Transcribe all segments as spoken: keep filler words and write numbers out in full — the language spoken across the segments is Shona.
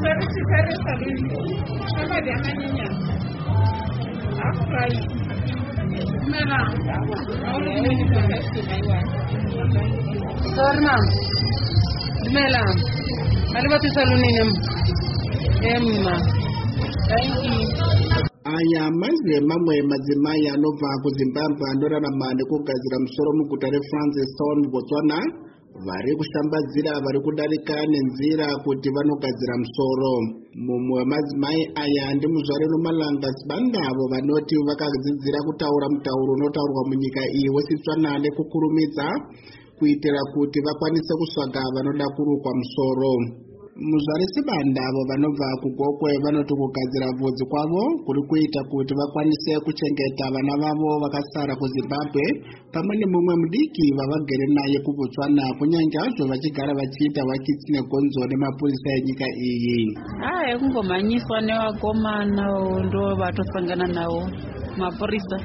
Sorna, Mela, alibati saluninem, Emma, thank you. Aya mazwe mamwe madzimai anobva kuZimbabwe anorarama nekugadzira musoro muguta reFrancistown Botswana vari kushambadzira vari kudarika nenzira kuti vanogadzira musoro. Mumwe wemadzimai aya ndi muzvare Nomalanga Sibandavo vanoti vakadzidzira kutaura mutauro unotaurwa munyika iyi weChitswana nekukurumidza kuitira kuti vakwanise kusvaga vanoda kurukwa musoro. Muzvare Sibandavo vanobva kuGokwe vanoti kugadzira bvudzi kwavo kuri kuita kuti vakwanise kuchengeta vana vavo vakasara kuZimbabwe pamwe nemumwe mudiki vavagere naye kuBotswana kunyange hazvo vachigara vachiita vakitsi negonzo nemapurisa enyika iyi. Aya kungomhanyiswa nevakomana ndo vatosangana nawo mapurisa.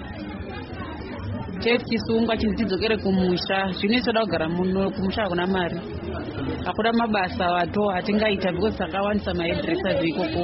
Chesungwa chinzidzokere kumusha zvino toda kugara muno kumusha kuna mari akuda mabasa wato atingaita because sakawanisa maadressers ikoko.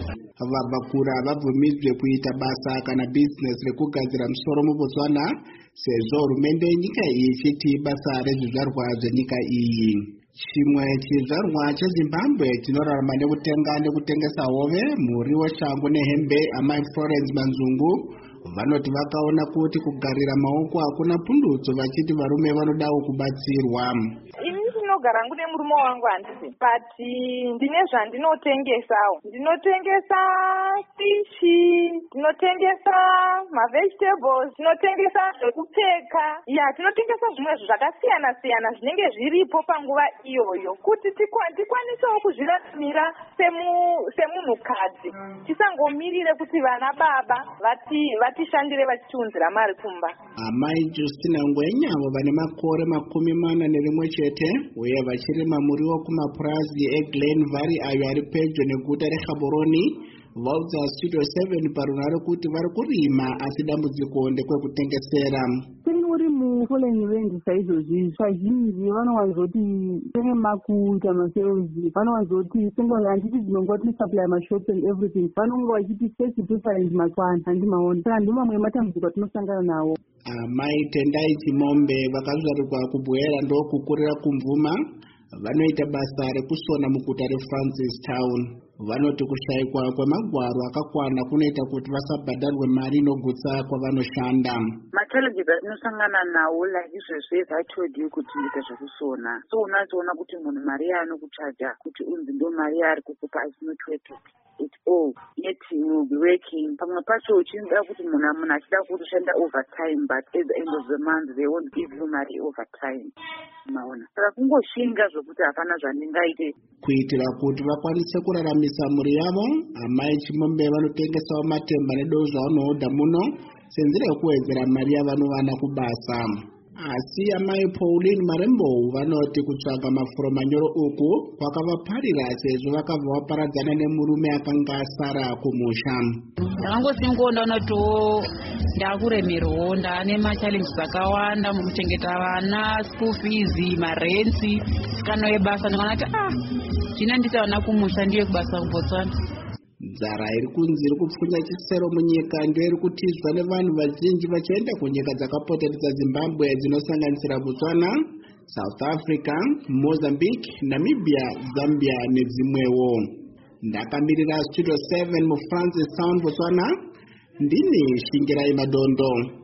Vabakura vabvumidzwe kuita basa kana business rekugadzira musoro muBotswana sezvo hurumende yenyika iyi ichiti basa rezvizvarwa zvenyika iyi. Chimwe chizvarwa cheZimbabwe chinorarama nekutenga nekutengesa hove, muriwo, shangu nehembe amai Florence Manzungu vanoti vakaona kuti kugarira maoko hakuna pundutso vachiti varume vanodawo kubatsirwa. Ndinogara ngune murume wangu handisi, but ndine zvandinotengesawo. Ndinotengesa fishi, ndinotengesa mavegetables, ndinotengesa zvekupfeka. Ya, tinotengesa zvimwe zvakasiyana siyana zvinenge zviripo panguva iyoyo kuti tikwanisewo kuzviraramira semunhukadzi. Tisangomirire kuti vana baba vatishandire vachitiunzira mari kumba. Amai Justina Ngwenyavo vane makore makumi mana nerimwe chete uye vachirima muriwo kumapurazi eGlen Valley ayo ari pedyo neguta reGaborone vaudza Studio seven parunhare kuti vari kurima asi dambudziko ndekutengesera. Uri mufollowing range saizvozvi zvazhinji vanowanzoti tenge makuita masales vanowanzoti singo handiti dzinonga tinosupply mashops and everything vanonga vachiti face preference matswana handimaoni saka ndimo mamwe matambudziko atinosangana nawo. Amai Tendai Chimombe vakazvarirwa kuBwera ndokukurira kuMvuma vanoita basa rekusona muguta reFrancistown. Vanoti kushayikwa kwemagwaro akakwana kunoita kuti vasabhadharwe mari inogutsa kwavanoshanda. Machallenges atinosangana nawo like izvezvo as I told you kuti ndita zvekusona. So unozoona kuti munhu mari yaanokuchaja kuti unzi ndo mari yaari kukupa is not worth it at all. Yet you will be working. Pamwe pacho uchinzira kuti munhu munhu achida kutoshanda overtime but at the end of the month they won't give you mari overtime. Maona. Saka kungoshinga zvokuti hapana zvandingaite. Kuitira kuti vakwanise kuraramisa muri yavo, amai Chimombe vanotengesawo matemba nedovo zvavanohodha muno senzira yekuwedzera mari yavanovana kubasa. Asi amai Pauline Marembo vanoti kutsvaga mafuro manyoro uku kwakavaparira sezvo vakabva vaparadzana nemurume akanga asara kumusha. Ndakangosingoona unotiwo ndakuremerwawo ndaane machallenges akawanda mukuchengeta vana, school fees, marenti, sikano yebasa ndikaona kuti ah zvinoendesa vana kumusha ndiye kubasa kuBotswana. Nzara iri kunzi iri kupfunya chisero munyika ndiyo iri kutizwa nevanhu vazhinji vachienda kunyika dzakapoteredza Zimbabwe dzinosanganisira Botswana, South Africa, Mozambique, Namibia, Zambia nedzimwewo. Ndakamirira Studio seven muFrancistown Botswana, ndini Shingirai Madondo.